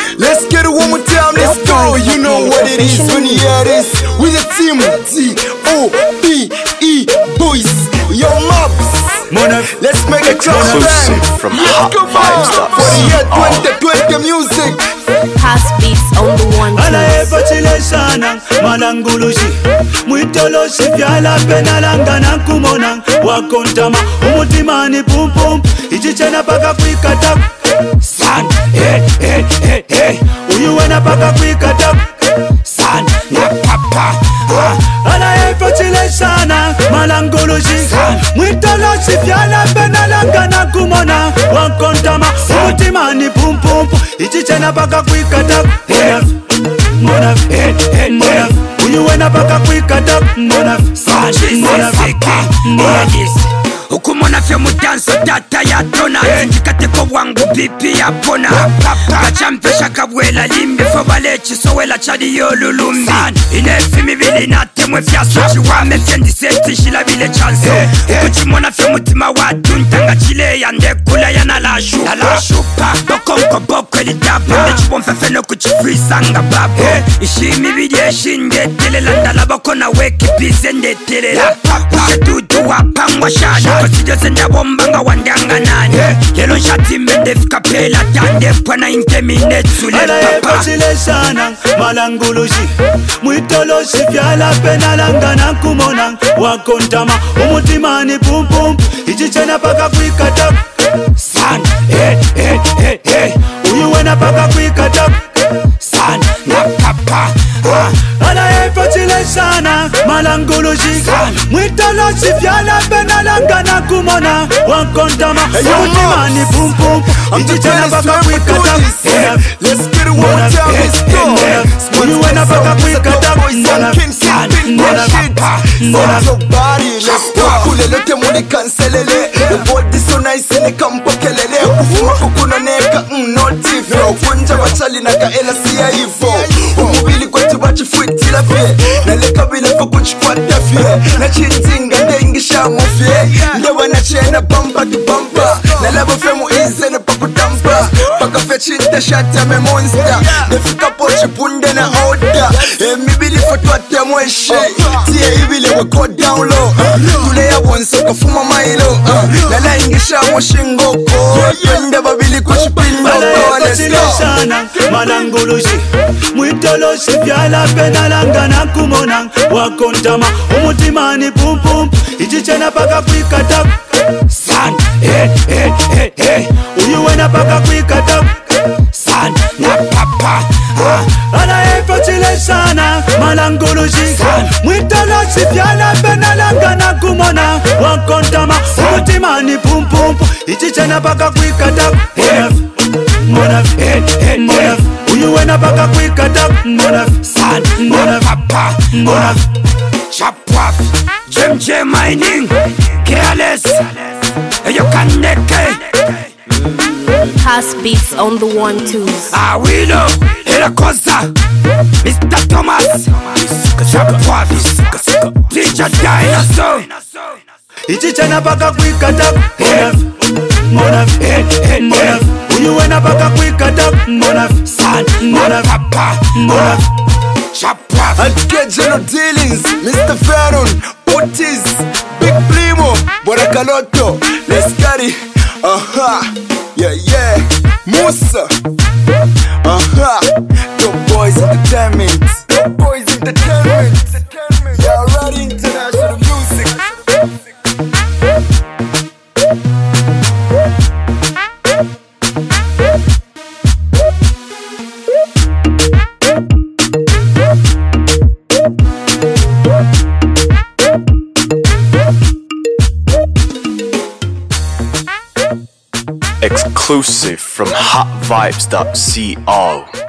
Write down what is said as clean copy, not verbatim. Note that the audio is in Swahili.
Let's get it one more time, let's go. You know what it is when you hear this. With the team T-O-P-E boys. Yo Mops, let's make it exclusive from Hot Vibes. For the year 2020 music. Past beats on the one. Anaepachileshana malangulushi mwitoloshi vyala penalangana kumona wakontama umutimani pum pum ichichena paka kwikata san uyuwena paka kwikata san na papa. Anaepachileshana malangulushi mwitoloshi vyala penalangana kumona wakontama umutimani pum pum ichichena paka kwikata Monaf, monaf, uyuwena paka kwikata monaf, monaf. Ukumona fya mudanso data ya tona Njikate kwa wangu bipi ya pona Kachampesha kabwela limbi Fobale chisowela chadi yolulumbi Inefi mibili na temwe fya sochi Wame fyendi seti shila vile chanso Ukuchimona fya mutima watu Ntanga chile ya ndekula ya nalashupa Bokonko boko elitapa Nechipo mfefe no kuchifrisa nga babo Ishimi vidi eshinde telela Ndala boko na weki pizende telela Ushetutu wapangwa shana Kosidio senda bombanga wandanga nani Yelo nshati mbende fika pela Tande pwana intemine tsule papa Anaepachileshana malangulushi mwitoloshi vyala penalangana kumona wakontama umutimani pum pum ichichena paka kwikata san uyuwena paka kwikata san na papa. Anaepachileshana malangulushi mwitoloshi vyala penalangana kumona wakontama umutimani pum pum ichichena paka kwikata. Let's get it one more time, let's go. Uyuwena paka kwikata Your body, let's go. Kulelote muli kanselele. The body so nice ine kampokelele. Kufuma kukuna neka no tifo. Kunja wachali naka ela siya hivyo. Umubili kwa tubachi fuitila fye. Naleka bila fukuchikwata fye. Na chitinga ndengisha mufye. Ndewa na chena bamba tu bamba. Nalaba femu ize ne pakutampa. Paka fe chinte shata me monster. Nefika pochi punde na order. Mibili fotuate mweshe. Tiye ibili we go down low. Tule ya wonso kafuma mailo. Nala ingisha mwashingoko. Pende babili kuchipindo. Anaepachileshana malangulushi mwitoloshi vyala penalangana kumona wakontama umutimani pum pum ichichena paka kwikata san uyuwena paka kwikata san na papa. Anaepachileshana malangulushi mwitoloshi vyala penalangana kumona wakontama umutimani pum pum ichichena paka kwikata monaf, monaf, uyuwena paka kwikata monaf, san, monaf, papa, monaf. Chapwaf, JMJ mining Careless Yo kaneke Past beats on the one twos. Awilo Hela koza Mr. Thomas Chapwaf DJ Dinosaur Ichichena paka kwikata monaf, monaf, uyuwena paka kwikata monaf, san, monaf, papa, monaf. Chapwaf And get general dealings, Mr. Ferron, Otis, Big Primo, Borakaloto, let's get it. Yeah, Musa. The boys entertainment. The boys entertainment. Yeah, right international music. Exclusive from hotvibes.co.